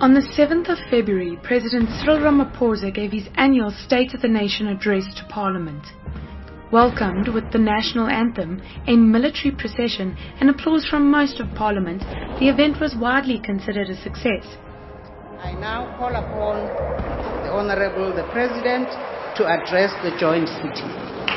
On the 7th of February, President Cyril Ramaphosa gave his annual State of the Nation address to Parliament. Welcomed with the national anthem, a military procession, and applause from most of Parliament, the event was widely considered a success. I now call upon the Honourable the President to address the joint sitting.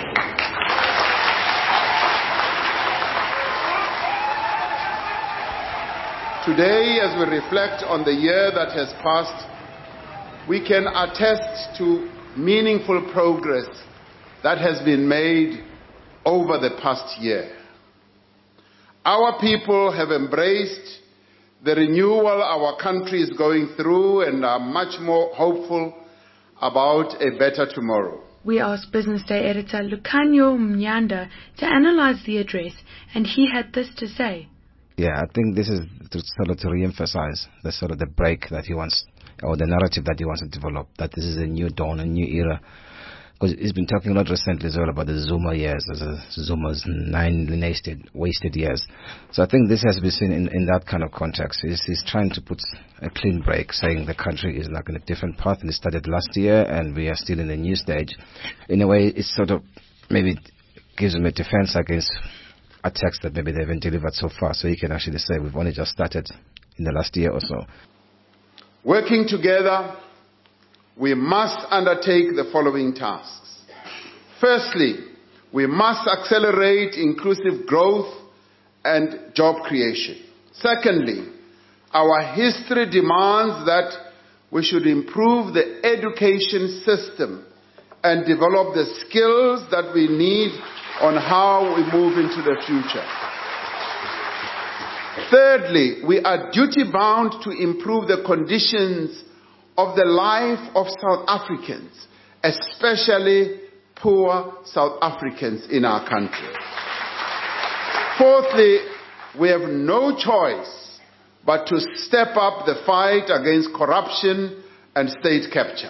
Today, as we reflect on the year that has passed, we can attest to meaningful progress that has been made over the past year. Our people have embraced the renewal our country is going through and are much more hopeful about a better tomorrow. We asked Business Day editor Lukhanyo Mnyanda to analyze the address, and he had this to say. Yeah, I think this is to re-emphasize the break that he wants, or the narrative that he wants to develop, that this is a new dawn, a new era. Because he's been talking a lot recently as well about the Zuma years, Zuma's 9 wasted years. So I think this has been seen in that kind of context. He's trying to put a clean break, saying the country is like on a different path, and it started last year, and we are still in a new stage. In a way, it sort of maybe gives him a defense against attacks that maybe they haven't delivered so far. So you can actually say we've only just started in the last year or so. Working together, we must undertake the following tasks. Firstly, we must accelerate inclusive growth and job creation. Secondly, our history demands that we should improve the education system and develop the skills that we need on how we move into the future. Thirdly, we are duty-bound to improve the conditions of the life of South Africans, especially poor South Africans in our country. Fourthly, we have no choice but to step up the fight against corruption and state capture.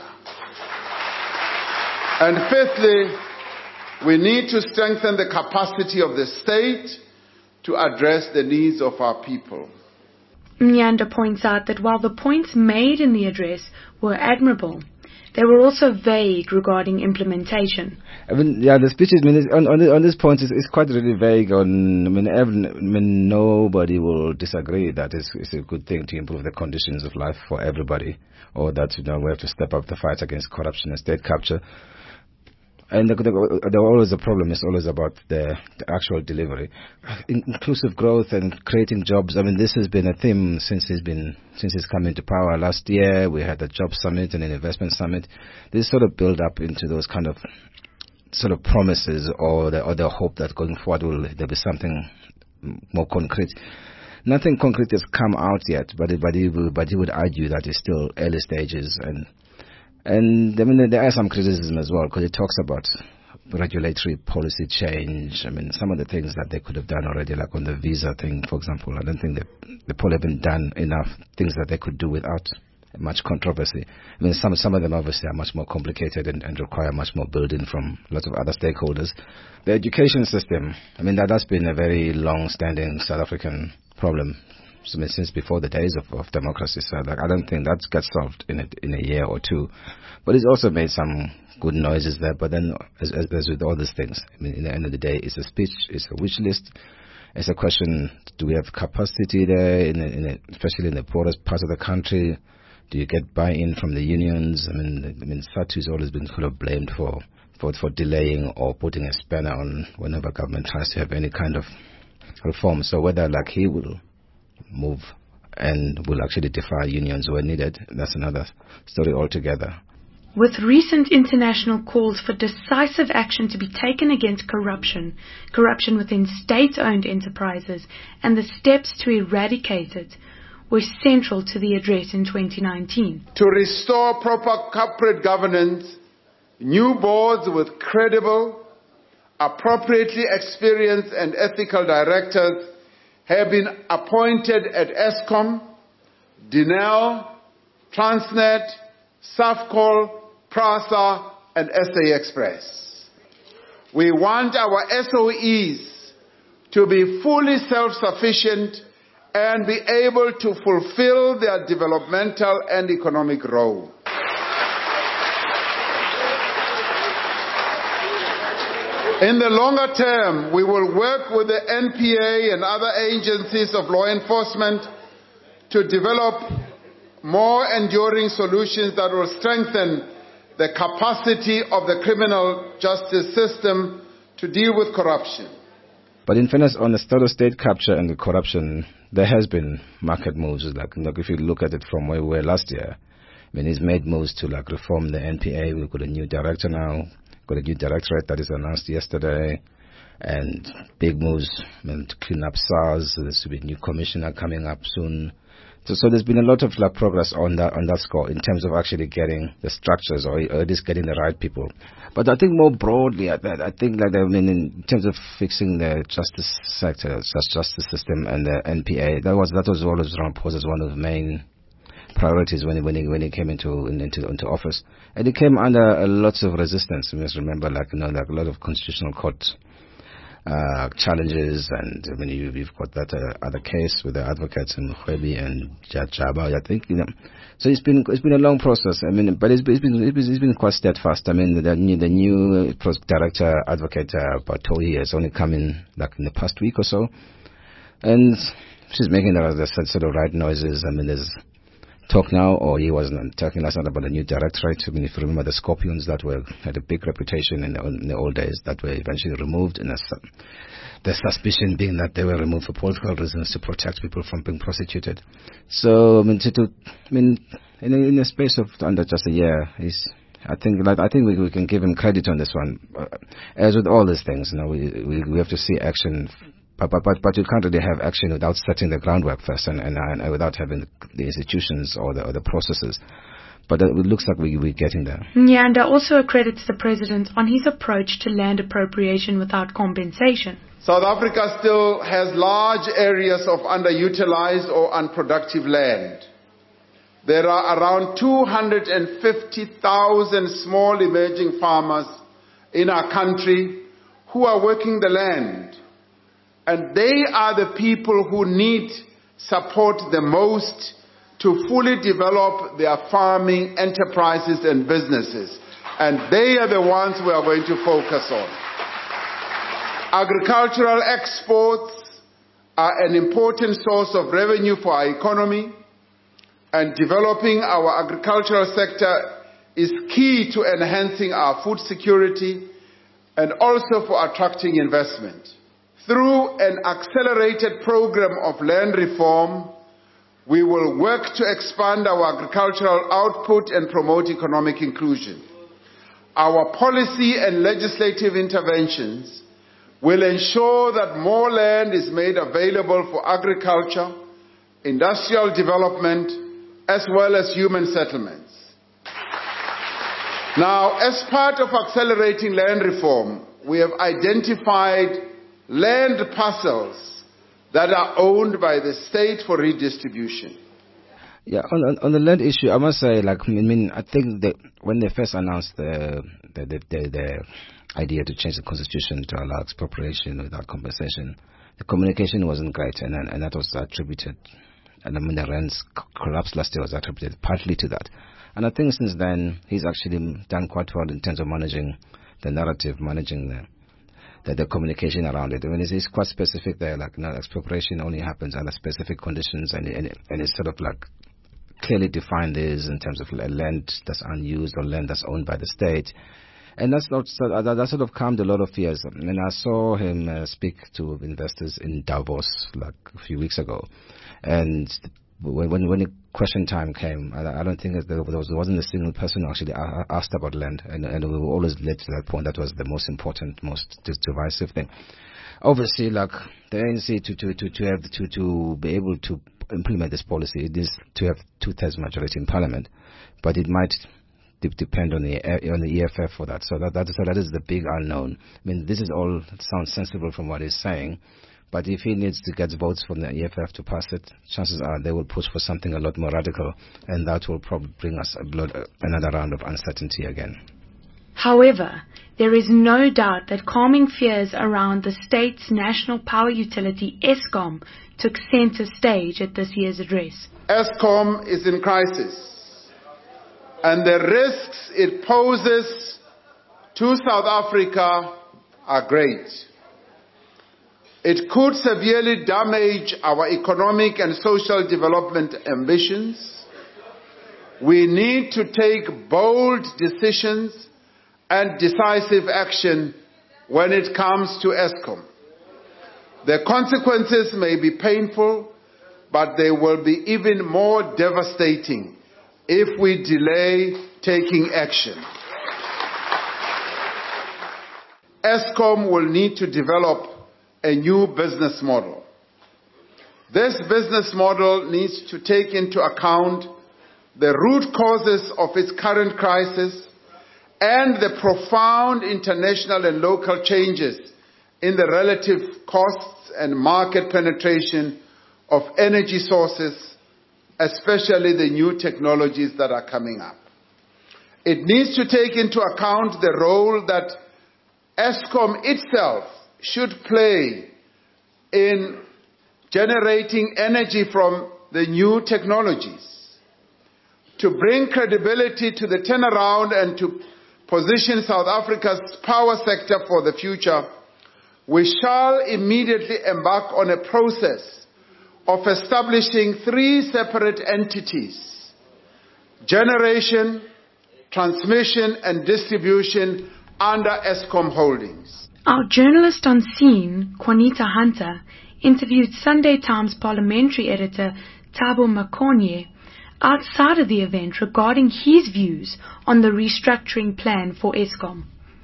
And fifthly, we need to strengthen the capacity of the state to address the needs of our people. Mnyanda points out that while the points made in the address were admirable, they were also vague regarding implementation. I mean, yeah, the speech on this point is quite really vague. Nobody will disagree that it's a good thing to improve the conditions of life for everybody, or that we have to step up the fight against corruption and state capture. And always the problem is always about the actual delivery. Inclusive growth and creating jobs. I mean, this has been a theme since he's come into power. Last year we had a job summit and an investment summit. This sort of build up into those kind of sort of promises or the hope that going forward there'll be something more concrete. Nothing concrete has come out yet, but he would argue that it's still early stages. And I mean, there are some criticism as well, because it talks about regulatory policy change. I mean, some of the things that they could have done already, like on the visa thing, for example, I don't think they probably haven't done enough things that they could do without much controversy. I mean, some of them obviously are much more complicated and require much more building from lots of other stakeholders. The education system, I mean, that's been a very long-standing South African problem since before the days of democracy. So I don't think that gets solved in a year or two. But it's also made some good noises there. But then, as with all these things, I mean, in the end of the day, it's a speech, it's a wish list. It's a question: do we have capacity there, especially in the poorest parts of the country? Do you get buy-in from the unions? I mean, SADTU has always been sort of blamed for delaying or putting a spanner on whenever government tries to have any kind of reform. So whether he will move and will actually defy unions where needed, that's another story altogether. With recent international calls for decisive action to be taken against corruption within state-owned enterprises, and the steps to eradicate it were central to the address in 2019. To restore proper corporate governance, new boards with credible, appropriately experienced and ethical directors have been appointed at Eskom, Denel, Transnet, Safcol, PRASA, and SA Express. We want our SOEs to be fully self-sufficient and be able to fulfill their developmental and economic role. In the longer term, we will work with the NPA and other agencies of law enforcement to develop more enduring solutions that will strengthen the capacity of the criminal justice system to deal with corruption. But in fairness, on the state capture and the corruption, there has been market moves. Like if you look at it from where we were last year, I mean, he's made moves to reform the NPA. We've got a new director now. Got a new directorate that is announced yesterday, and big moves to clean up SARS. There's to be a new commissioner coming up soon. So there's been a lot of progress on that score in terms of actually getting the structures or at least getting the right people. But I think more broadly, I think in terms of fixing the justice sector, justice system, and the NPA, that was always Ramaphosa's one of the main priorities when he came into office, and it came under lots of resistance. You must remember, a lot of constitutional court challenges, and you've got that other case with the advocates and Mkhwebi and Jaba. I think so. It's been a long process. But it's been quite steadfast. The new director advocate Batohi has only come in in the past week or so, and she's making the sort of right noises. There's talk now, or he wasn't talking last night about a new directorate. If you remember the Scorpions that had a big reputation in the old days that were eventually removed, and the suspicion being that they were removed for political reasons to protect people from being prosecuted. So in a space of under just a year, I think we can give him credit on this one. As with all these things, we have to see action. But you can't really have action without setting the groundwork first and without having the institutions or the processes. But it looks like we're getting there. Nyanda also accredits the president on his approach to land appropriation without compensation. South Africa still has large areas of underutilized or unproductive land. There are around 250,000 small emerging farmers in our country who are working the land. And they are the people who need support the most to fully develop their farming enterprises and businesses. And they are the ones we are going to focus on. Agricultural exports are an important source of revenue for our economy, and developing our agricultural sector is key to enhancing our food security and also for attracting investment. Through an accelerated program of land reform, we will work to expand our agricultural output and promote economic inclusion. Our policy and legislative interventions will ensure that more land is made available for agriculture, industrial development, as well as human settlements. Now, as part of accelerating land reform, we have identified land parcels that are owned by the state for redistribution. Yeah, on the land issue, I must say, I think that when they first announced the idea to change the constitution to allow expropriation without compensation, the communication wasn't great, and that was attributed. And the rand's collapse last year was attributed partly to that. And I think since then he's actually done quite well in terms of managing the narrative, managing the communication around it. It's quite specific there, expropriation only happens under specific conditions, and it's sort of clearly defined is in terms of land that's unused or land that's owned by the state. And that sort of calmed a lot of fears. I saw him speak to investors in Davos a few weeks ago, and when the question time came, I don't think there wasn't a single person who actually asked about land, and we were always led to that point. That was the most important, most divisive thing. Obviously, the ANC to be able to implement this policy, it is to have 2/3 majority in Parliament, but it might depend on the EFF for that. So that is the big unknown. This is all sounds sensible from what he's saying. But if he needs to get votes from the EFF to pass it, chances are they will push for something a lot more radical, and that will probably bring us another round of uncertainty again. However, there is no doubt that calming fears around the state's national power utility, Eskom, took center stage at this year's address. Eskom is in crisis, and the risks it poses to South Africa are great. It could severely damage our economic and social development ambitions. We need to take bold decisions and decisive action when it comes to Eskom. The consequences may be painful, but they will be even more devastating if we delay taking action. Eskom will need to develop a new business model. This business model needs to take into account the root causes of its current crisis and the profound international and local changes in the relative costs and market penetration of energy sources, especially the new technologies that are coming up. It needs to take into account the role that Eskom itself should play in generating energy from the new technologies. To bring credibility to the turnaround and to position South Africa's power sector for the future, we shall immediately embark on a process of establishing 3 separate entities: generation, transmission, and distribution under Eskom Holdings. Our journalist on scene, Juanita Hunter, interviewed Sunday Times parliamentary editor Thabo Makonye outside of the event regarding his views on the restructuring plan for Eskom.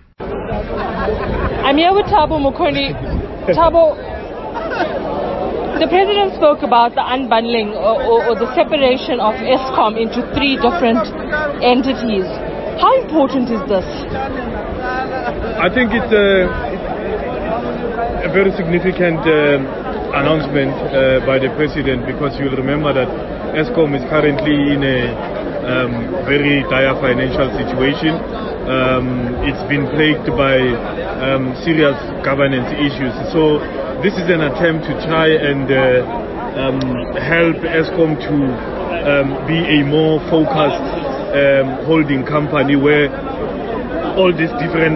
I'm here with Thabo Makonye. Thabo, the President spoke about the unbundling or the separation of Eskom into 3 different entities. How important is this? I think it's a very significant announcement by the President, because you'll remember that Eskom is currently in a very dire financial situation. It's been plagued by serious governance issues. So this is an attempt to try and help Eskom to be a more focused holding company, where all these different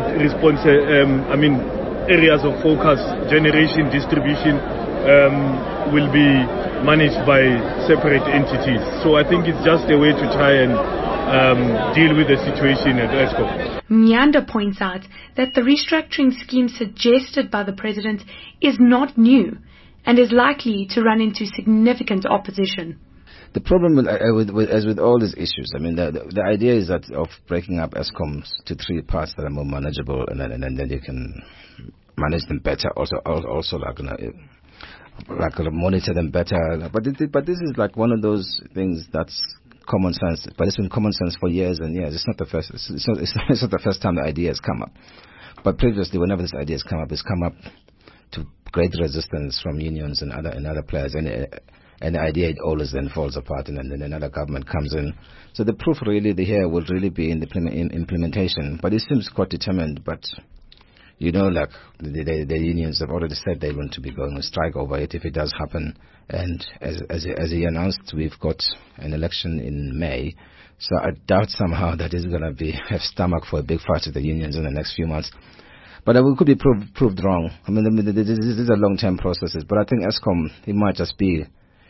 areas of focus, generation, distribution, will be managed by separate entities. So I think it's just a way to try and deal with the situation at Eskom. Mnyanda points out that the restructuring scheme suggested by the President is not new and is likely to run into significant opposition. The problem as with all these issues, the idea is that of breaking up Eskom to 3 parts that are more manageable, and then you can manage them better. Also monitor them better. But this is like one of those things that's common sense. But it's been common sense for years and years. It's not the first. It's not the first time the idea has come up. But previously, whenever this idea has come up, it's come up to great resistance from unions and other players. And the idea, it always then falls apart, and then another government comes in. So the proof really here will really be in the implementation. But it seems quite determined. But the unions have already said they want to be going on strike over it if it does happen. And as he announced, we've got an election in May. So I doubt somehow that he's going to have stomach for a big fight with the unions in the next few months. But we could be proved wrong. These are long-term processes. But I think Eskom, it might just be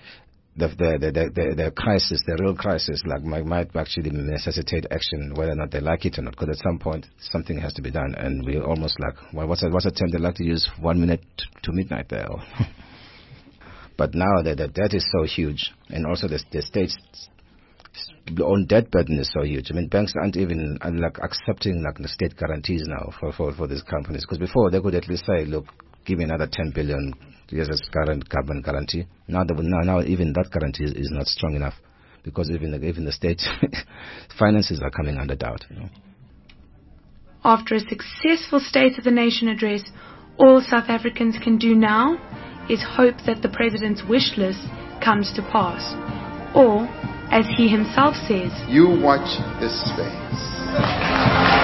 the crisis, the real crisis, might actually necessitate action, whether or not they like it or not. Because at some point, something has to be done, and we're almost what's a term they like to use? 1 minute to midnight there. But now the debt is so huge, and also the state's own debt burden is so huge. Banks aren't even accepting the state guarantees now for these companies. Because before they could at least say, look, give me another 10 billion. Yes, it's current government guarantee. Now even that guarantee is not strong enough, because even the state finances are coming under doubt. After a successful State of the Nation address, all South Africans can do now is hope that the President's wish list comes to pass. Or, as he himself says, you watch this space.